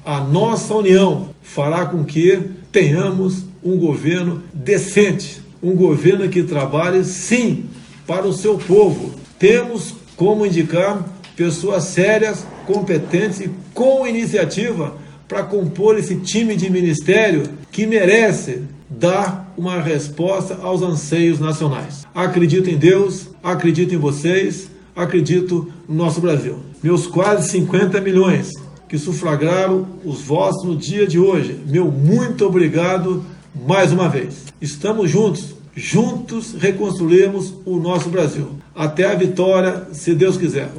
A nossa união fará com que tenhamos um governo decente, um governo que trabalhe, sim, para o seu povo. Temos como indicar pessoas sérias, competentes e com iniciativa para compor esse time de ministério que merece dar uma resposta aos anseios nacionais. Acredito em Deus, acredito em vocês, acredito no nosso Brasil. Meus quase 50 milhões que sufragaram os votos no dia de hoje, meu muito obrigado mais uma vez. Estamos juntos reconstruirmos o nosso Brasil. Até a vitória, se Deus quiser.